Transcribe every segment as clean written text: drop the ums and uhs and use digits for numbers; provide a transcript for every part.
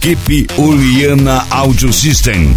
Equipe Uliana Audio System.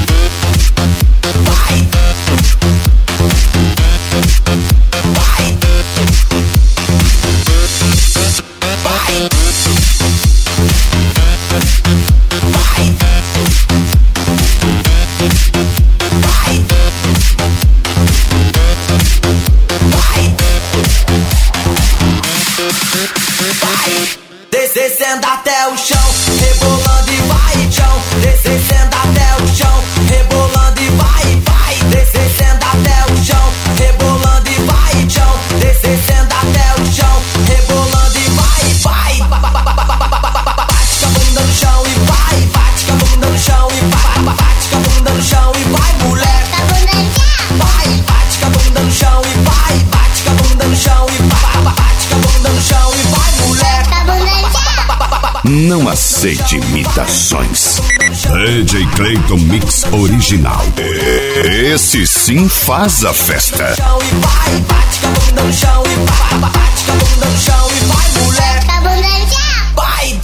Descendo até o chão, rebolando e vai, tchau. Descendo até o chão, rebolando e vai, vai. Descendo até o chão, rebolando e vai, tchau. Descendo até o chão, rebolando e vai, vai. Bate com a bunda no chão e vai, bate com a bunda no chão e vai, bate com a bunda no chão e vai, moleque. Vai, bate com a bunda no chão e vai, bate com a bunda no chão e vai, bate com a bunda no chão e vai, moleque. Não aceite imitações. DJ Clayton Mix Original. Esse sim faz a festa. Bate com a bunda no chão e vai, bate com a bunda no chão e vai, moleque. Vai.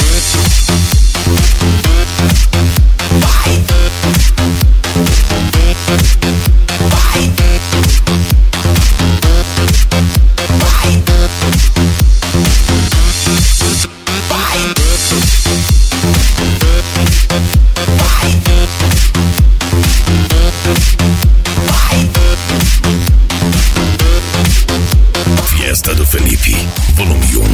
Vai. Vai. Fiesta do Felipe, volume 1.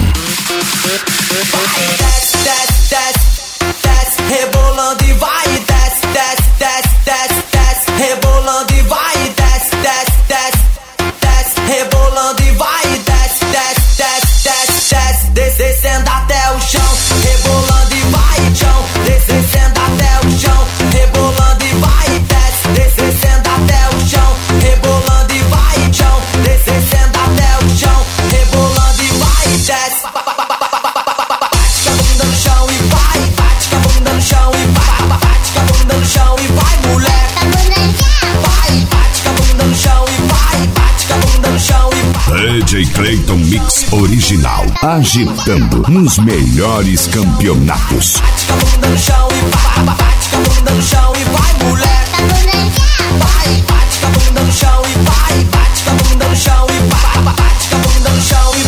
Desce, desce, desce, desce, rebolando e vai, desce, desce, desce, desce, desce, rebolando e vai, desce, desce, desce, desce, rebolando e vai, desce, desce, desce, desce, desce, descendo até o chão, rebolando e vai, chão, descendo até o chão, rebolando e vai, desce, descendo até o chão, rebolando e vai, chão, descendo até o chão, rebolando e vai, desce. Bate com a bunda no chão e vai, bate com a bunda no chão e vai, bate com a bunda no chão e vai, moleque. Vai, bate com a bunda no chão e vai, bate com a bunda no chão e vai. DJ Clayton Mix Original, agitando nos melhores campeonatos. Bate com a bunda no chão e vai, bate com a bunda no chão e vai, moleque. Vai, bate com a bunda no chão e vai, bate com a bunda no chão e vai, bate com a bunda no chão e